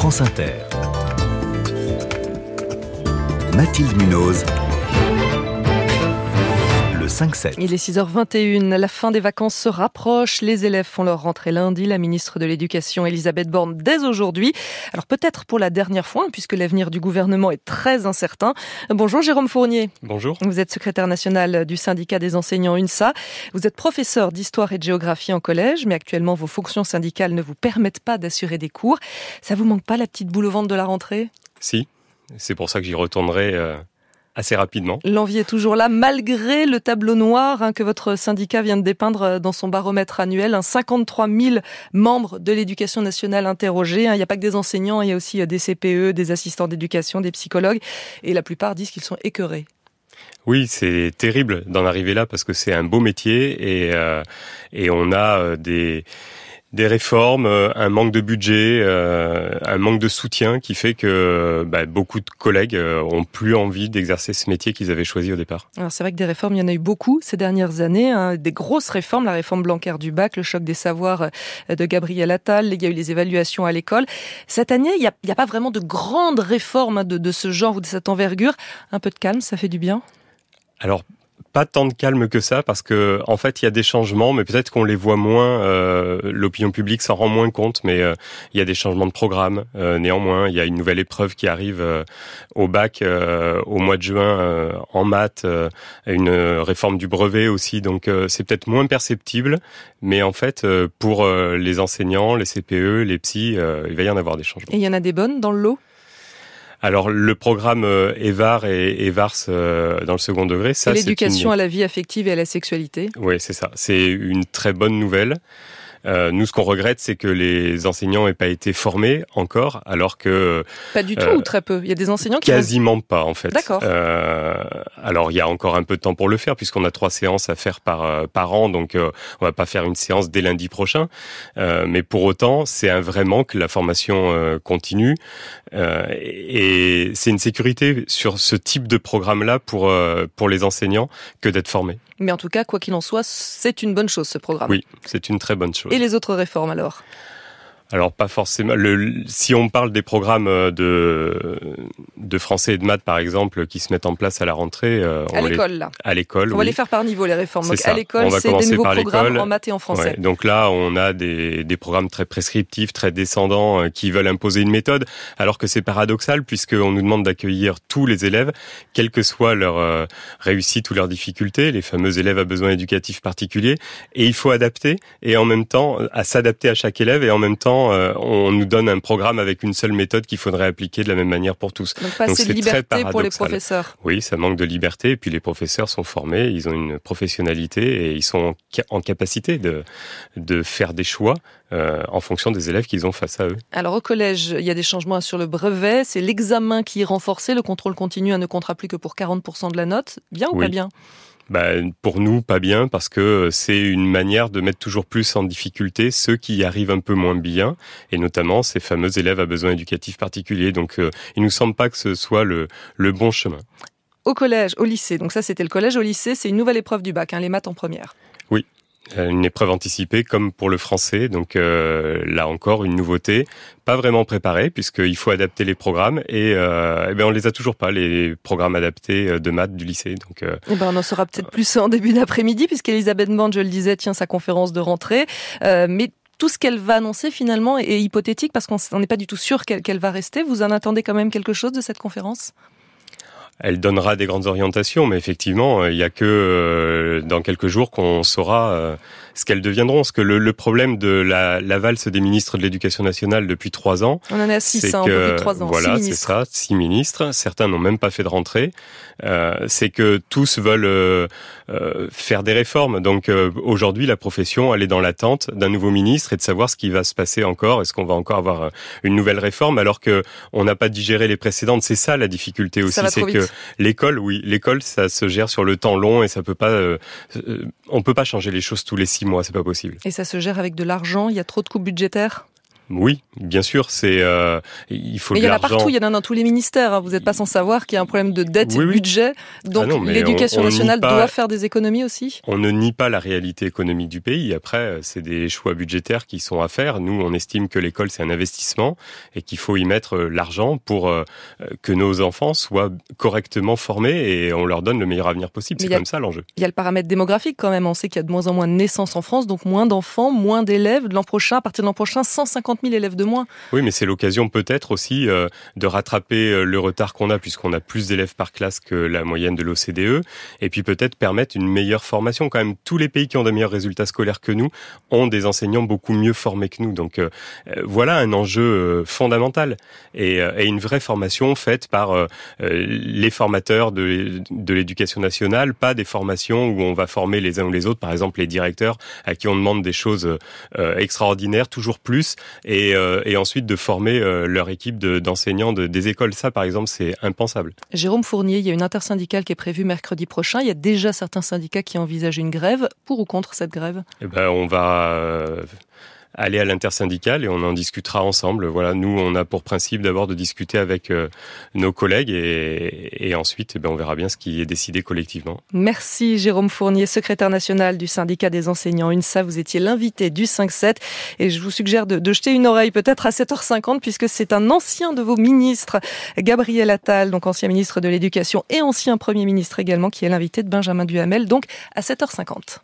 France Inter. Mathilde Munoz. Le 5-7. Il est 6h21, la fin des vacances se rapproche, les élèves font leur rentrée lundi, la ministre de l'Éducation Elisabeth Borne dès aujourd'hui. Alors peut-être pour la dernière fois, puisque l'avenir du gouvernement est très incertain. Bonjour Jérôme Fournier. Bonjour. Vous êtes secrétaire national du syndicat des enseignants UNSA. Vous êtes professeur d'histoire et de géographie en collège, mais actuellement vos fonctions syndicales ne vous permettent pas d'assurer des cours. Ça vous manque pas la petite boule au ventre de la rentrée ? Si, c'est pour ça que j'y retournerai assez rapidement. L'envie est toujours là, malgré le tableau noir que votre syndicat vient de dépeindre dans son baromètre annuel. 53 000 membres de l'éducation nationale interrogés. Il n'y a pas que des enseignants, il y a aussi des CPE, des assistants d'éducation, des psychologues. Et la plupart disent qu'ils sont écœurés. Oui, c'est terrible d'en arriver là parce que c'est un beau métier et on a des réformes, un manque de budget, un manque de soutien qui fait que beaucoup de collègues ont plus envie d'exercer ce métier qu'ils avaient choisi au départ. Alors c'est vrai que des réformes, il y en a eu beaucoup ces dernières années, des grosses réformes, la réforme Blanquer du bac, le choc des savoirs de Gabriel Attal, il y a eu les évaluations à l'école. Cette année, il n'y a pas vraiment de grandes réformes de ce genre ou de cette envergure. Un peu de calme, ça fait du bien ? Alors, pas tant de calme que ça, parce que en fait, il y a des changements, mais peut-être qu'on les voit moins. L'opinion publique s'en rend moins compte, mais il y a des changements de programme. Néanmoins, il y a une nouvelle épreuve qui arrive au bac au mois de juin en maths, une réforme du brevet aussi. Donc, c'est peut-être moins perceptible, mais en fait, pour les enseignants, les CPE, les psys, il va y en avoir des changements. Et il y en a des bonnes dans le lot ? Alors, le programme EVAR et EVARS dans le second degré, ça, c'est l'éducation à la vie affective et à la sexualité. Oui, c'est ça. C'est une très bonne nouvelle. Nous, ce qu'on regrette, c'est que les enseignants n'aient pas été formés encore, alors que... Pas du tout ou très peu ? Il y a des enseignants qui... Quasiment pas, en fait. D'accord. Alors, il y a encore un peu de temps pour le faire, puisqu'on a 3 séances à faire par an, donc on va pas faire une séance dès lundi prochain. Mais pour autant, c'est un vrai manque, la formation continue. Et c'est une sécurité sur ce type de programme-là pour les enseignants que d'être formés. Mais en tout cas, quoi qu'il en soit, c'est une bonne chose, ce programme. Oui, c'est une très bonne chose. Et les autres réformes, alors ? Alors, pas forcément. Si on parle des programmes de français et de maths, par exemple, qui se mettent en place à la rentrée... à l'école. On va les faire par niveau, les réformes. Donc, à l'école, c'est des nouveaux programmes en maths et en français. Ouais, donc là, on a des programmes très prescriptifs, très descendants, qui veulent imposer une méthode, alors que c'est paradoxal, puisqu'on nous demande d'accueillir tous les élèves, quelle que soit leur réussite ou leur difficulté, les fameux élèves à besoins éducatifs particuliers, et il faut adapter, et en même temps, à s'adapter à chaque élève, et en même temps, on nous donne un programme avec une seule méthode qu'il faudrait appliquer de la même manière pour tous. Donc pas assez de liberté pour les professeurs. Oui, ça manque de liberté. Et puis les professeurs sont formés, ils ont une professionnalité et ils sont en capacité de faire des choix en fonction des élèves qu'ils ont face à eux. Alors au collège, il y a des changements sur le brevet. C'est l'examen qui est renforcé. Le contrôle continu ne comptera plus que pour 40% de la note. Bien ou pas bien ? Pour nous, pas bien, parce que c'est une manière de mettre toujours plus en difficulté ceux qui y arrivent un peu moins bien, et notamment ces fameux élèves à besoins éducatifs particuliers. Donc, il nous semble pas que ce soit le bon chemin. Au collège, au lycée, donc ça c'était le collège, au lycée, c'est une nouvelle épreuve du bac, les maths en première. Oui. Une épreuve anticipée comme pour le français, donc là encore une nouveauté, pas vraiment préparée puisqu'il faut adapter les programmes et on les a toujours pas, les programmes adaptés de maths du lycée. Donc on en saura peut-être plus en début d'après-midi puisqu'Elisabeth Borne, je le disais, tient sa conférence de rentrée, mais tout ce qu'elle va annoncer finalement est hypothétique parce qu'on n'est pas du tout sûr qu'elle va rester. Vous en attendez quand même quelque chose de cette conférence ? Elle donnera des grandes orientations, mais effectivement, il y a que dans quelques jours qu'on saura ce qu'elles deviendront. Parce que le problème de la valse des ministres de l'Éducation nationale depuis 3 ans... On en est à 6, un peu plus de 3 ans. Voilà, c'est ça, 6 ministres. Certains n'ont même pas fait de rentrée. C'est que tous veulent faire des réformes. Donc aujourd'hui, la profession, elle est dans l'attente d'un nouveau ministre et de savoir ce qui va se passer encore. Est-ce qu'on va encore avoir une nouvelle réforme alors qu'on n'a pas digéré les précédentes? C'est ça la difficulté aussi, c'est que l'école, ça se gère sur le temps long et ça peut pas, on peut pas changer les choses tous les 6 mois, c'est pas possible. Et ça se gère avec de l'argent, il y a trop de coupes budgétaires? Oui, bien sûr, il faut mais de l'argent. Il y en a partout, il y en a dans tous les ministères. Vous n'êtes pas sans savoir qu'il y a un problème de dette et de budget. Donc l'éducation nationale doit faire des économies aussi. On ne nie pas la réalité économique du pays. Après, c'est des choix budgétaires qui sont à faire. Nous, on estime que l'école, c'est un investissement et qu'il faut y mettre l'argent pour que nos enfants soient correctement formés et on leur donne le meilleur avenir possible. C'est comme ça l'enjeu. Il y a le paramètre démographique quand même. On sait qu'il y a de moins en moins de naissances en France, donc moins d'enfants, moins d'élèves. À partir de l'an prochain, 150 000 élèves de moins. Oui, mais c'est l'occasion peut-être aussi de rattraper le retard qu'on a, puisqu'on a plus d'élèves par classe que la moyenne de l'OCDE, et puis peut-être permettre une meilleure formation. Quand même, tous les pays qui ont de meilleurs résultats scolaires que nous ont des enseignants beaucoup mieux formés que nous. Donc voilà un enjeu fondamental et une vraie formation faite par les formateurs de l'éducation nationale, pas des formations où on va former les uns ou les autres, par exemple les directeurs à qui on demande des choses extraordinaires, toujours plus, et ensuite de former leur équipe d'enseignants des écoles. Ça, par exemple, c'est impensable. Jérôme Fournier, il y a une intersyndicale qui est prévue mercredi prochain. Il y a déjà certains syndicats qui envisagent une grève. Pour ou contre cette grève ? On va aller à l'intersyndicale et on en discutera ensemble. Voilà, nous, on a pour principe d'abord de discuter avec nos collègues et ensuite, on verra bien ce qui est décidé collectivement. Merci Jérôme Fournier, secrétaire national du syndicat des enseignants UNSA. Vous étiez l'invité du 5-7 et je vous suggère de jeter une oreille peut-être à 7h50 puisque c'est un ancien de vos ministres, Gabriel Attal, donc ancien ministre de l'Éducation et ancien Premier ministre également, qui est l'invité de Benjamin Duhamel, donc à 7h50.